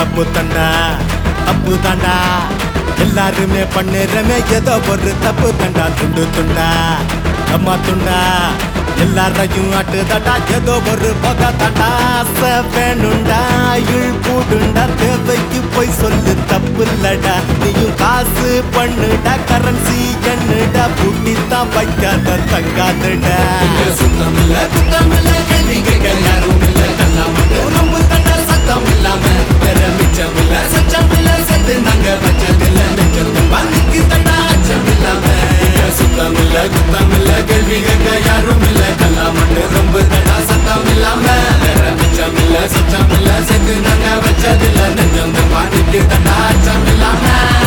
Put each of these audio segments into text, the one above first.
தப்பு தண்டா தப்பு தாண்டா எல்லாருமே பண்ணுறமே ஏதோ ஒரு தப்பு தண்டா துண்டு துண்டா அம்மா துண்டா எல்லாரையும் ஆட்டுதடா ஏதோ ஒரு பகை தாண்டா ஆசை வேணுண்டா இழ் கூடுண்டா தேவைக்கு போய் சொல்லு தப்பு இல்லடா நீயும் காசு பண்ணுடா கரன்சி என்னடா புட்டித்தான் வைக்காத தங்காதடா சுத்தம் இல்ல குத்தம் இல்ல கேள்வி கேட்க யாரும் இல்ல கல்லாம் ரொம்ப தண்டா சத்தம் இல்லாம வேற மிச்சம் இல்ல சச்சம் இல்ல செத்து நாங்க வச்சதில்ல நெஞ்சத்து பாதிக்கு தண்டா அச்சம் இல்லாம சுத்தம் இல்ல குத்தம் இல்ல கேள்வி கேட்க யாரும் இல்ல கல்லாம் ரொம்ப தண்டா சத்தம் இல்லாம வேற மிச்சம் இல்ல சச்சம் இல்ல செத்து நாங்க வச்சதில்ல நெஞ்சத்து பாதிக்கு தண்டா அச்சம் இல்லாம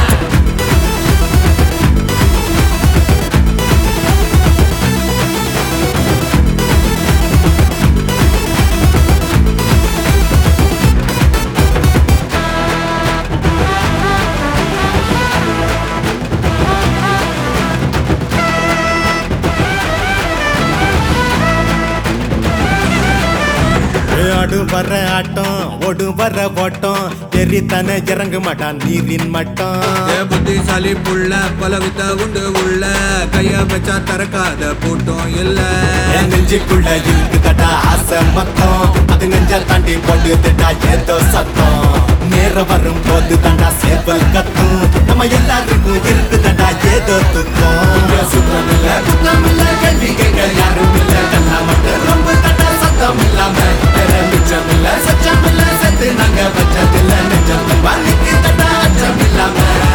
ஆடு வர ஆட்டம் ஓடு வர ஓட்டம் எரித்தானே இறங்க மாட்டான் நீரின் மட்டம் புத்திசாலி புள்ள பல வித்த உண்டு உள்ள கைய வச்சா திறக்காத பூட்டம் இல்ல நெஞ்சுக்குள்ள இருக்குதடா ஆசை மொத்தம் அது நெஞ்ச தாண்டி போட்டுதடா ஏதோ சத்தம் நேரம் வரும் போது தாண்டா சேவல் கத்தும் நம்ம எல்லாருக்கும் இருக்குதடா ஏதோ துக்கம் சுத்தம் இல்ல குத்தம் இல்ல கேள்வி கேட்க யாரும் இல்ல கல்லா மட்டும் ரொம்ப தண்டா சத்தம் இல்லாம வேற மிச்சம் இல்ல சச்சம் இல்ல செத்து நாங்க வச்சதில்ல நெஞ்சம் பாதிக்கு தண்டா அச்சம் இல்லாம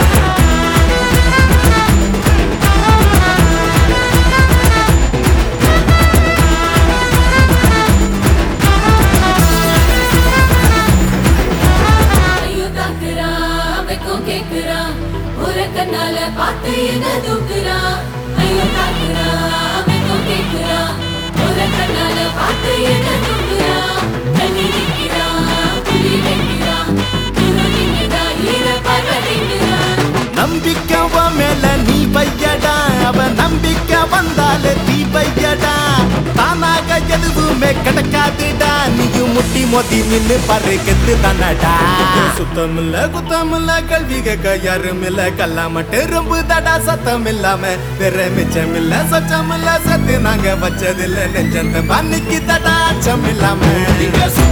கண்ணால பார்த்து என்ன தூக்குறா ஐயோ தாக்குறா அமைக்கும் கேக்குறா ஒரு கண்ணால பார்த்து என்ன தூக்குறா தண்ணி நிற்கிறா புலி வைக்கிறா நிற்கிறா ஈர பரவிக்கிறா நம்பிக்கவ மேல நீ பையடா அவ நம்பிக்கை வந்தாலே தீ பையடா தானாக எதுவுமே கிடைக்காதுடா நீயும் முட்டி மோதி நின்னு பாரு கெத்து தானடா சுத்தம் இல்ல குத்தம் இல்ல கல்வி கேட்க யாரும் இல்ல கல்லா மட்டும் ரொம்ப தடா சத்தம் இல்லாம வேற மிச்சம் இல்ல சச்சம் இல்ல சத்து நாங்க வச்சதில்ல நெஞ்சந்த பண்ணிக்கு தடா அச்சம் இல்லாம